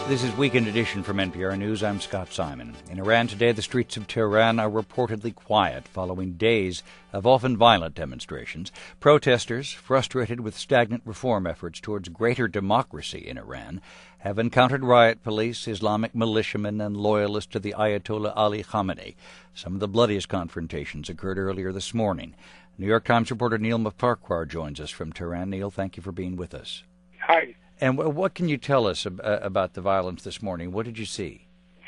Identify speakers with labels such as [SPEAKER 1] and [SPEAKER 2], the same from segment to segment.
[SPEAKER 1] This is Weekend Edition from NPR News. I'm Scott Simon. In Iran today, the streets of Tehran are reportedly quiet following days of often violent demonstrations. Protesters, frustrated with stagnant reform efforts towards greater democracy in Iran, have encountered riot police, Islamic militiamen, and loyalists to the Ayatollah Ali Khamenei. Some of the bloodiest confrontations occurred earlier this morning. New York Times reporter Neil Farquhar joins us from Tehran. Neil, thank you for being with us.
[SPEAKER 2] Hi.
[SPEAKER 1] And what can you tell us about the violence this morning? What did you see?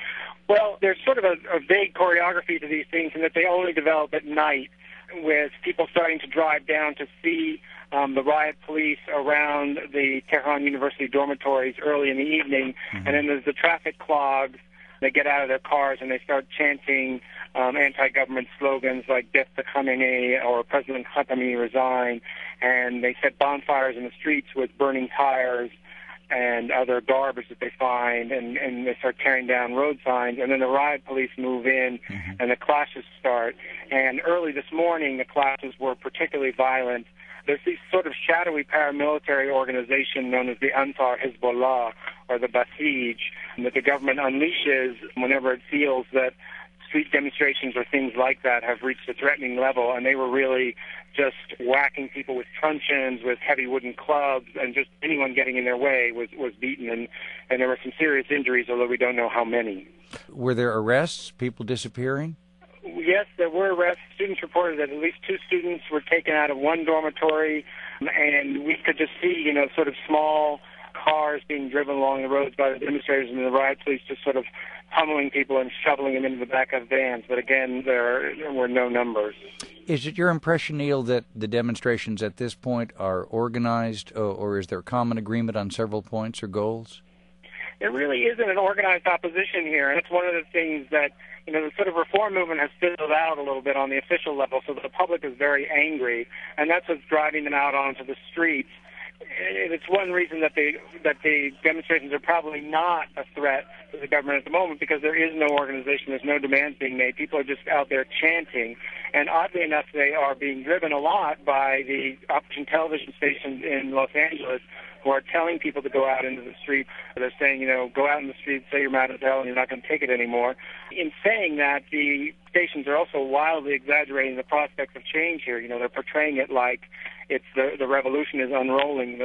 [SPEAKER 2] Well, there's sort of a vague choreography to these things in that they only develop at night, with people starting to drive down to see the riot police around the Tehran University dormitories early in the evening. Mm-hmm. And then there's the traffic clogs. They get out of their cars and they start chanting anti-government slogans like "Death to Khamenei" or "President Khatami resign," and they set bonfires in the streets with burning tires and other garbage that they find, and they start tearing down road signs, and then the riot police move in, mm-hmm. and the clashes start. And early this morning, the clashes were particularly violent. There's this sort of shadowy paramilitary organization known as the Ansar Hezbollah, or the Basij, that the government unleashes whenever it feels that street demonstrations or things like that have reached a threatening level, and they were really just whacking people with truncheons, with heavy wooden clubs, and just anyone getting in their way was beaten, and there were some serious injuries, although we don't know how many.
[SPEAKER 1] Were there arrests, people disappearing?
[SPEAKER 2] Yes, there were arrests. Students reported that at least 2 students were taken out of one dormitory, and we could just see, sort of small cars being driven along the roads by the demonstrators, and the riot police just sort of pummeling people and shoveling them into the back of vans. But again, there were no numbers.
[SPEAKER 1] Is it your impression, Neil, that the demonstrations at this point are organized, or is there common agreement on several points or goals?
[SPEAKER 2] There really isn't an organized opposition here, and it's one of the things that, the sort of reform movement has fizzled out a little bit on the official level, so the public is very angry, and that's what's driving them out onto the streets. And it's one reason that the demonstrations are probably not a threat to the government at the moment, because there is no organization, there's no demands being made. People are just out there chanting. And oddly enough, they are being driven a lot by the opposition television stations in Los Angeles, who are telling people to go out into the street. They're saying, go out in the street, say you're mad as hell, and you're not going to take it anymore. In saying that, the stations are also wildly exaggerating the prospects of change here. They're portraying it like it's the revolution is unrolling, the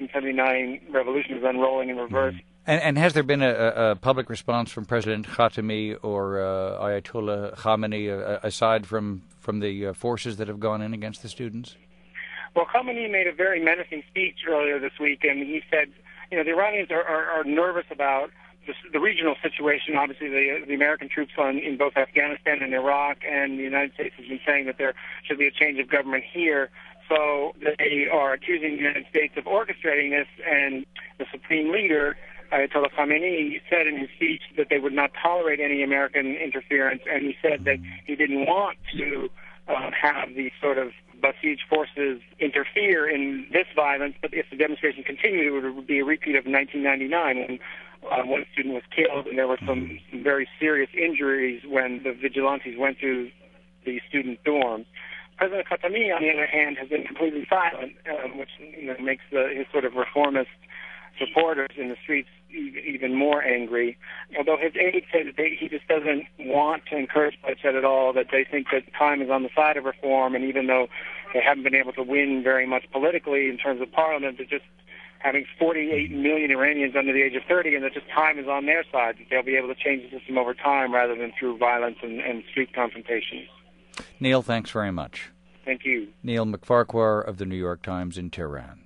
[SPEAKER 2] 1979 revolution is unrolling in reverse.
[SPEAKER 1] And has there been a public response from President Khatami or Ayatollah Khamenei, aside from the forces that have gone in against the students?
[SPEAKER 2] Well, Khamenei made a very menacing speech earlier this week, and he said, the Iranians are nervous about the regional situation. Obviously, the American troops in both Afghanistan and Iraq, and the United States has been saying that there should be a change of government here. So they are accusing the United States of orchestrating this, and the supreme leader, Ayatollah Khamenei, said in his speech that they would not tolerate any American interference, and he said that he didn't want to have these sort of Basij forces interfere in this violence, but if the demonstration continued, it would be a repeat of 1999 when one student was killed, and there were some very serious injuries when the vigilantes went to the student dorms. President Khatami, on the other hand, has been completely silent, which makes his sort of reformist supporters in the streets even more angry. Although his aides say that he just doesn't want to encourage bloodshed at all, that they think that time is on the side of reform, and even though they haven't been able to win very much politically in terms of parliament, they're just having 48 million Iranians under the age of 30, and that just time is on their side, that they'll be able to change the system over time rather than through violence and street confrontations.
[SPEAKER 1] Neil, thanks very much.
[SPEAKER 2] Thank you.
[SPEAKER 1] Neil Farquhar of the New York Times in Tehran.